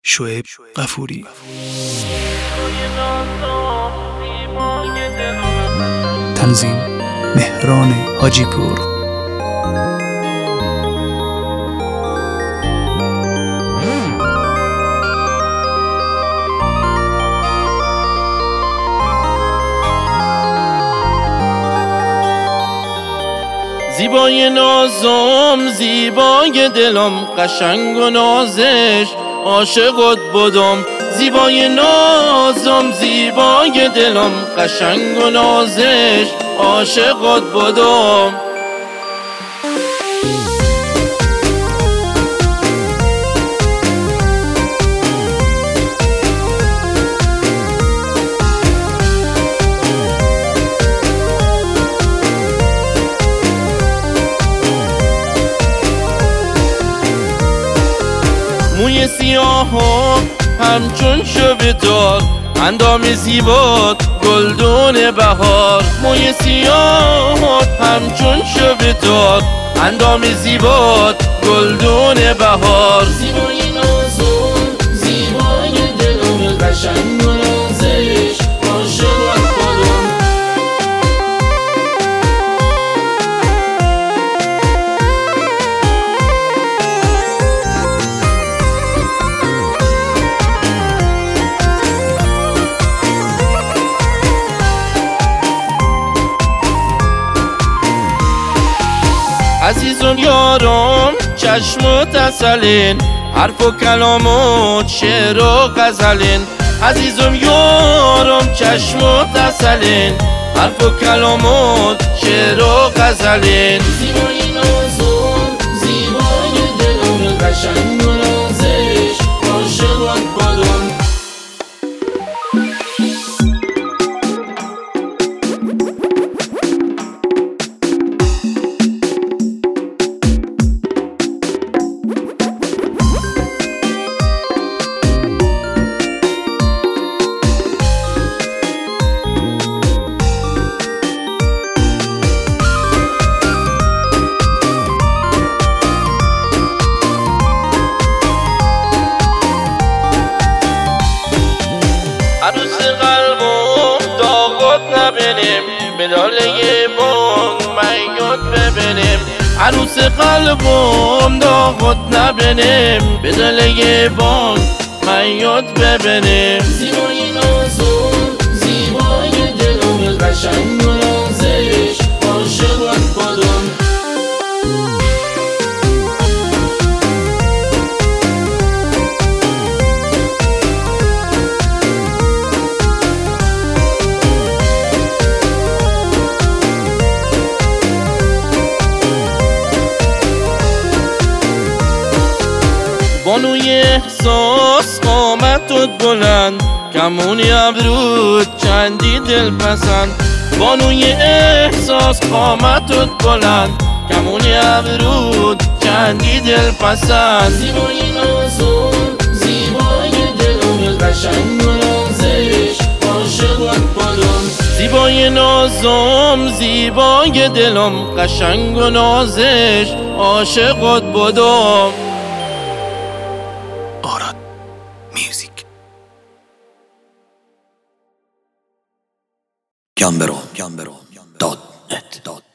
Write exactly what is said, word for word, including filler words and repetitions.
شعیب غفوری. تنظیم مهران حاجی پور. زیبای نازم زیبای دلم، قشنگ و نازش عاشقت بودم. زیبای نازم زیبای دلم، قشنگ و نازش عاشقت بودم. موی سیاه ها همچون شبه‌دار، اندام زیبات گلدون بهار. موی سیاه ها همچون شبه‌دار، اندام زیبات گلدون بهار. زیبای نازم زیبای دلم، قشنگ و نازش عاشقت بودم. عزیزم یارم چشمت اصلین، حرف و کلامت شعر و غزلین. عزیزم یارم چشمت اصلین، حرف و کلامت شعر و غزلین. زیبای نازم زیبای دلم، قشنگ و نازش عاشقت بودم. عروس قلبم داغت نبینیم، به داله بانگ میاد ببینیم. عروس قلبم داغت نبینیم، به داله بانگ میاد ببینیم. زیبای نازم زیبای دلم، قشنگ و نازش عاشقت بودم. بانوی احساس قامتت بلند، کمونی ابرود چندی دل پسند. بانوی احساس قامتت بلند، کمونی ابرود چندی دل پسند. زیبای نازم زیبای دلم، قشنگ و نازش عاشقت بودم. زیبای نازم زیبای دلم، قشنگ و نازش عاشقت بودم. آراد میوزیک. گامبرو دات نت